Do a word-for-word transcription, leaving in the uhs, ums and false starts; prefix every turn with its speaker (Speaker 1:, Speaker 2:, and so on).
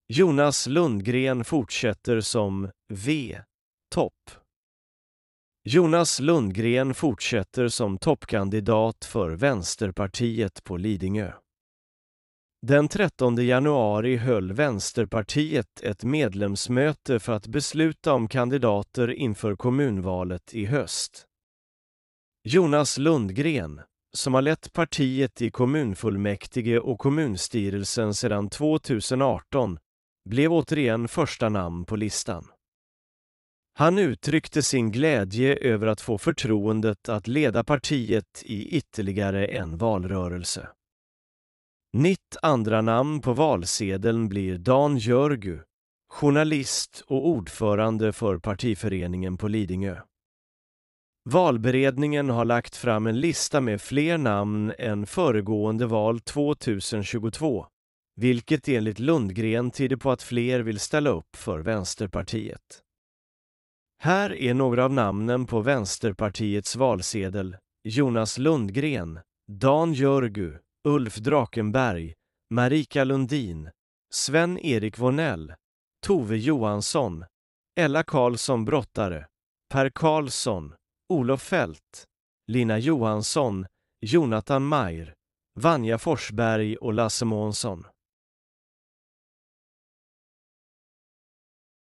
Speaker 1: Jonas Lundgren fortsätter som V. Topp. Jonas Lundgren fortsätter som toppkandidat för Vänsterpartiet på Lidingö. Den trettonde januari höll Vänsterpartiet ett medlemsmöte för att besluta om kandidater inför kommunvalet i höst. Jonas Lundgren, som har lett partiet i kommunfullmäktige och kommunstyrelsen sedan tjugoarton, blev återigen första namn på listan. Han uttryckte sin glädje över att få förtroendet att leda partiet i ytterligare en valrörelse. Nitt andra namn på valsedeln blir Dan Jörgu, journalist och ordförande för partiföreningen på Lidingö. Valberedningen har lagt fram en lista med fler namn än föregående val tjugohundratjugotvå, vilket enligt Lundgren tyder på att fler vill ställa upp för Vänsterpartiet. Här är några av namnen på Vänsterpartiets valsedel: Jonas Lundgren, Dan Jörgu, Ulf Drakenberg, Marika Lundin, Sven-Erik Vonell, Tove Johansson, Ella Karlsson Brottare, Per Karlsson, Olof Fält, Lina Johansson, Jonathan Mayer, Vanja Forsberg och Lasse Månsson.